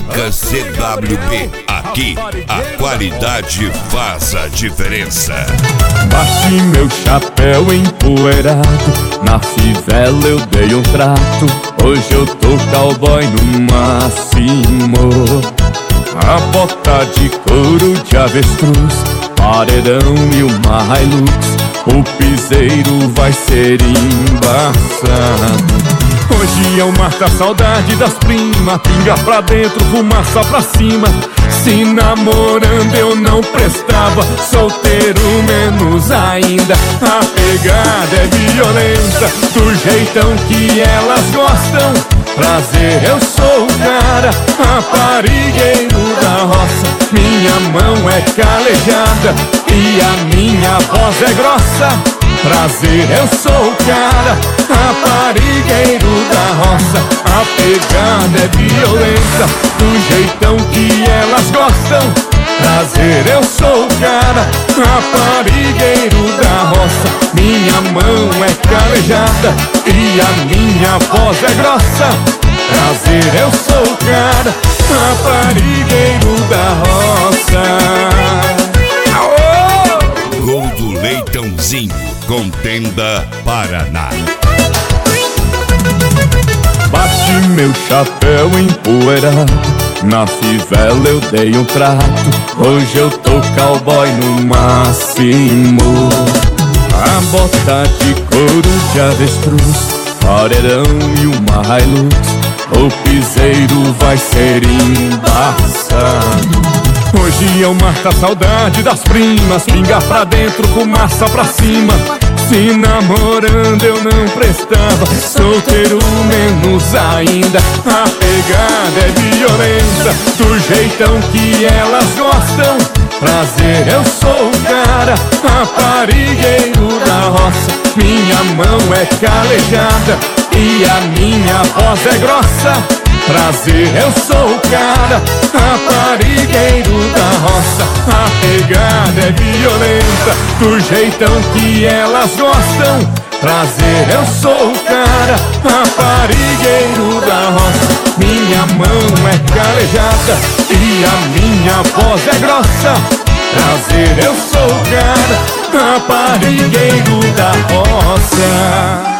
Fábrica CWB. Aqui a qualidade faz a diferença. Bati meu chapéu empoeirado, na fivela eu dei um trato. Hoje eu tô cowboy no máximo. A bota de couro de avestruz, paredão e uma Hilux. O piseiro vai ser embaçado. Hoje é o mar da saudade das primas, pinga pra dentro, fumaça pra cima. Se namorando eu não prestava, solteiro menos ainda. A pegada é violenta, do jeitão que elas gostam. Prazer, eu sou o cara, raparigueiro da roça. Minha mão é calejada e a minha voz é grossa. Prazer, eu sou o cara, raparigueiro da roça. A pegada é violenta, do jeitão que elas gostam. Prazer, eu sou o cara, raparigueiro da roça. Minha mão é calejada e a minha voz é grossa. Prazer, eu sou o cara, raparigueiro da roça. Gol do Leitãozinho, Contenda Paraná. Bati meu chapéu empoeirado, na fivela eu dei um trato. Hoje eu tô cowboy no máximo. A bota de couro de avestruz, paredão e uma Hilux. O piseiro vai ser embaçado. Hoje é o mar da saudade das primas, pinga pra dentro, fumaça pra cima. Se namorando eu não prestava, solteiro menos ainda. A pegada é violenta, do jeitão que elas gostam. Prazer, eu sou o cara, raparigueiro da roça. Minha mão é calejada e a minha voz é grossa. Prazer, eu sou o cara, raparigueiro da roça. A pegada é violenta, do jeitão que elas gostam. Prazer, eu sou o cara, raparigueiro da roça. Minha mão é calejada e a minha voz é grossa. Prazer, eu sou o cara, raparigueiro da roça.